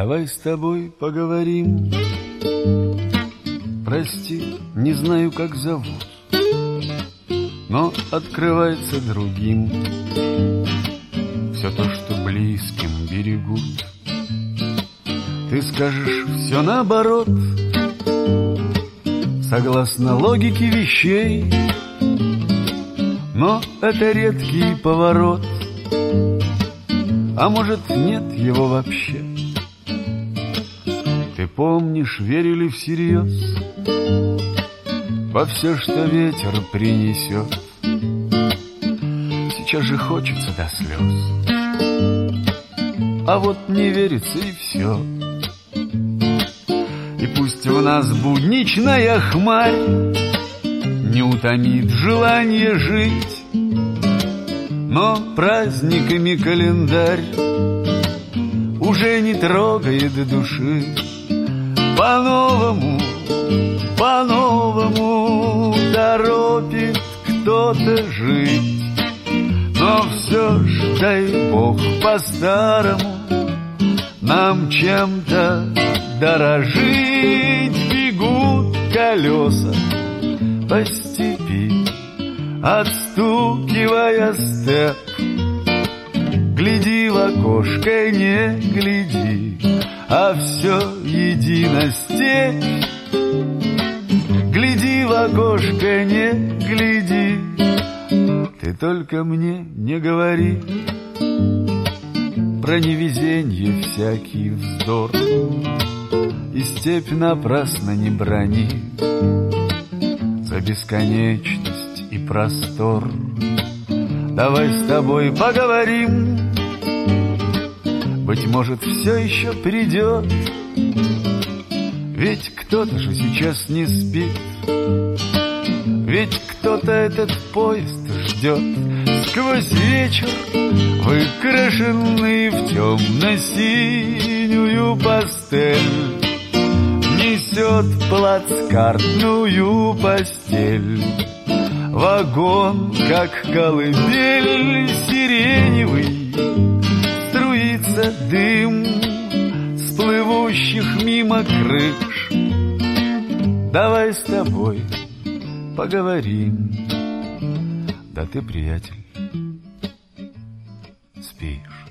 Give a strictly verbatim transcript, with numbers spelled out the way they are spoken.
Давай с тобой поговорим. Прости, не знаю, как зовут, но открывается другим все то, что близким берегут. Ты скажешь все наоборот, согласно логике вещей, но это редкий поворот, а может, нет его вообще. Ты помнишь, верили всерьез во все, что ветер принесет. Сейчас же хочется до слез, а вот не верится и все. И пусть в нас будничная хмарь не утомит желание жить, но праздниками календарь уже не трогает души. По-новому, по-новому торопит кто-то жить, но все ж, дай Бог, по-старому нам чем-то дорожить. Бегут колеса по степи, отстукивая степ. Гляди в окошко, не гляди, а все едино степь. Гляди в окошко, не гляди, ты только мне не говори про невезенье всякий вздор, и степь напрасно не брони за бесконечность и простор. Давай с тобой поговорим, быть может, все еще придет, ведь кто-то же сейчас не спит, ведь кто-то этот поезд ждет. Сквозь вечер, выкрашенный в темно-синюю пастель, несет плацкартную постель. Вагон, как колыбель сиреневый, струится дым с плывущих мимо крыш. Давай с тобой поговорим. Да ты, приятель, спишь.